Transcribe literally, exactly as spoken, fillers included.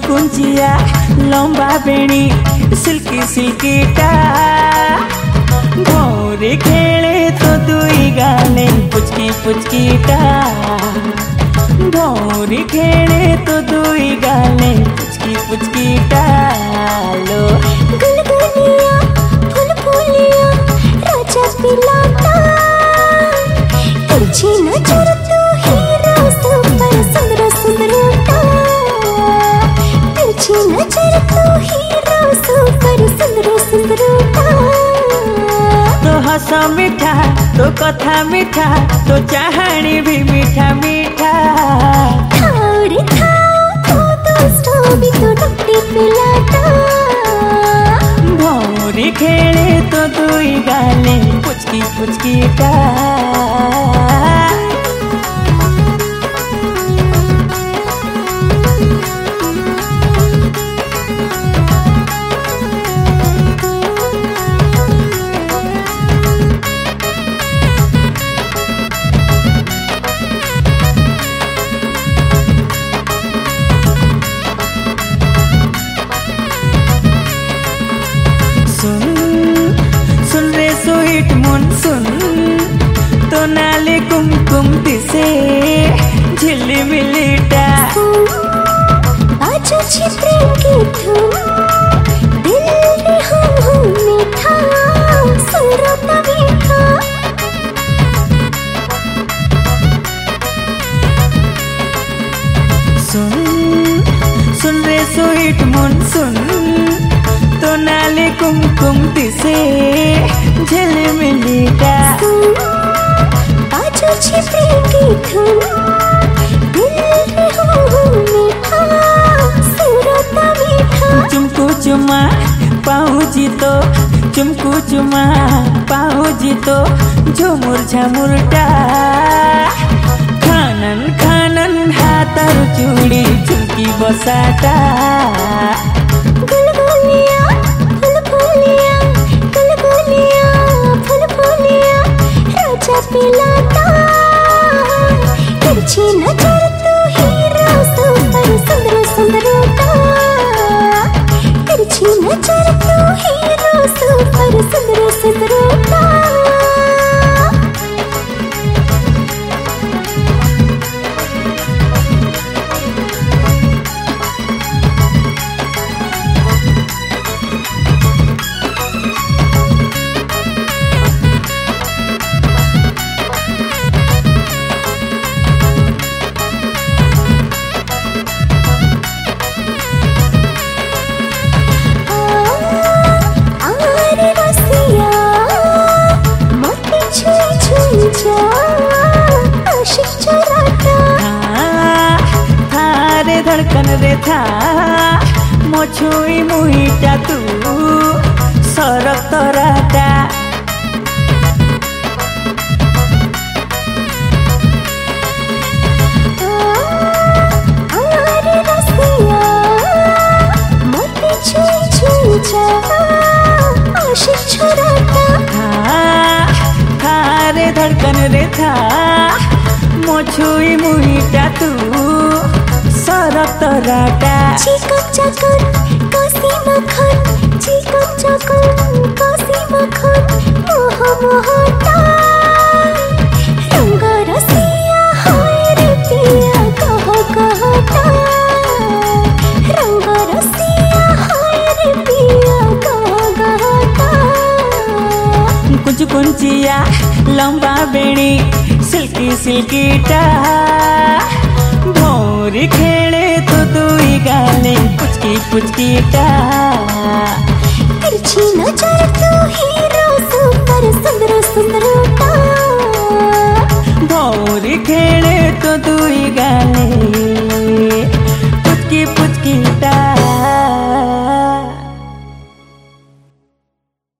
चुमकुंचिया लंबा बेणी सिल्की सिल्कीटा भौरी खेले तो दुई गाले पुचकी पुचकीटा भौरी खेले तो दुई गाले पुचकी पुचकीटा लो गुलगुलिया फूल फूलिया राजा पिलाता तिरछी नजर तू हीरा सुपर सुंदर सुंदरता तिरछी नजर तू हीरा सुपर सुंदर सुंदरता तो हंस मीठा तो कथा मीठा तो चाहनी भी मीठा मीठा खाओ रे खाओ तो स्टोबी तो डुक्टी पिलाता भौरी खेले तो दुई गाले पुचकी पुचकीटा सुन तो नाले कुमकुम दिसे झिलमिलीटा बाजू छी प्रेम की धूम दिल में हूँ हूँ मीठा सुरता मीठा सुन सुन रे स्वीट मुन सुन तो नाले कुमकुम दिसे झिलमिलीटा बाजू छी प्रेम की धूम दिल में हूँ हूँ मीठा सुरता मीठा चुमकू चुमा पाऊ जी तो चुमकू चुमा पाऊ जी तो झुमुर झमुरटा खानन खानन हातर चूड़ी चुमकी बसाटा गुलगुलिया फूल फूलिया गुलगुलिया फूल फूलिया राजा पिलाता तिरछी नजर तू हीरा सुपर सुंदर सुंदरता तिरछी नजर तू हीरा सुपर सुंदर सुंदरता धड़कन रे था मोछुई मुहिटा तू सरक तराटा थारे धड़कन रे था मोछुई मुहिटा तू सरक तराटा चिकन चकन काशी मखन चिकन चकन काशी मखन मोह मोहता रंग रसिया हाय रे पिया कहो कहता रंग रसिया हाय रे पिया कहो कहता कुछ कुंचिया लंबा बेणी सिल्की सिल्कीटा भौरी खेले तो दुई गाले पुचकी पुचकीटा तिरछी नजर तू हीरा सुपर सुंदर सुंदरता भौरी खेले तो दुई गाले